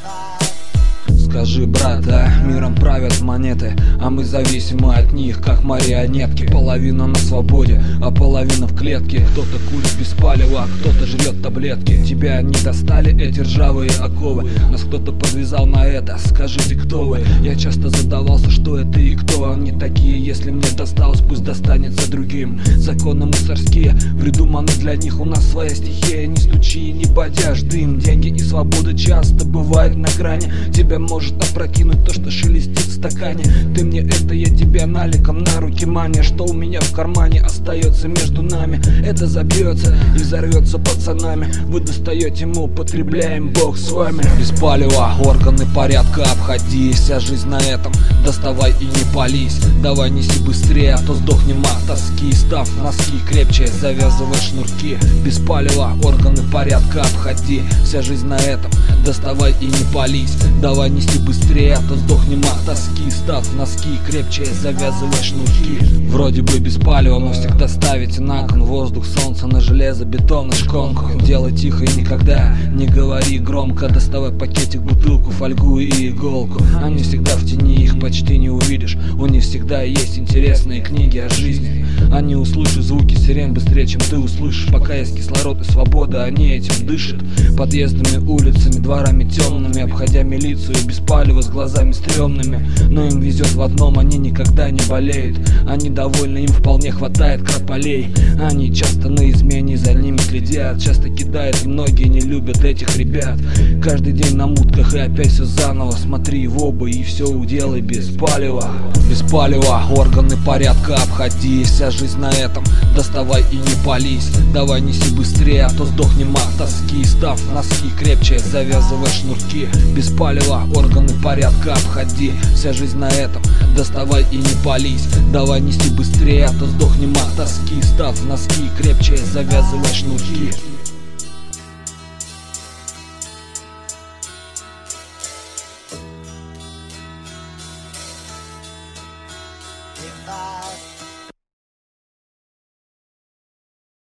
Скажи, брат, а миром правят монеты, а мы зависимы от них, как марионетки. Половина на свободе, а половина в клетке. Кто-то курит без палева, а кто-то жрет таблетки. Тебя не достали эти ржавые оковы, нас кто-то подвязал на это. Скажите, кто вы? Я часто задавался, что это и кто они такие. Если мне досталось, пусть достанется другим. Законы мусорские придуманы для них, у нас своя стихия. Не стучи, не бодяж дым. Деньги и свобода часто бывают на грани. Тебя может опрокинуть то, что шелестит в стакане. Ты мне это, я тебе наликом на руки мане. Что у меня в кармане остается между нами, это забьется и взорвется пацанами. Вы достаете, мы употребляем, Бог с вами. Без палева, органы порядка обходи. Вся жизнь на этом, доставай и не пались. Давай неси быстрее, а то сдохнем от тоски. Став носки крепче, завязывай шнурки. Без палева, органы порядка обходи. Вся жизнь на этом, доставай и не пались. Давай неси быстрее, а то сдохнем от тоски. Став носки крепче, завязывай шнурки. Вроде бы без палева, но всегда ставите на кон воздух, солнце на железо, бетон на шконку. Делай тихо и никогда не говори громко. Доставай пакетик, бутылку, фольгу и иголку. Они всегда в тени, их почти не увидишь. У них всегда есть интересные книги о жизни. Они услышат звуки сирен быстрее, чем ты услышишь. Пока есть кислород и свобода, они этим дышат. Подъездами, улицами, дворами темными, обходя милицию без палева, с глазами стрёмными. Но им везет в одном, они никогда не болеют. Они довольны, им вполне хватает крополей. Они часто на измене, за ними следят. Часто кидают, и многие не любят этих ребят. Каждый день на мутках и опять все заново. Смотри в оба и все уделай без палева. Без палева, органы порядка обходи. Вся жизнь на этом, доставай и не пались. Давай неси быстрее, а то сдохнем от тоски. Став носки крепче, завязывай шнурки. Без палева, органы порядка обходи. Вся жизнь на этом, доставай и не пались. Давай неси быстрее, а то сдохнем от тоски. Став носки крепче, завязывай шнурки.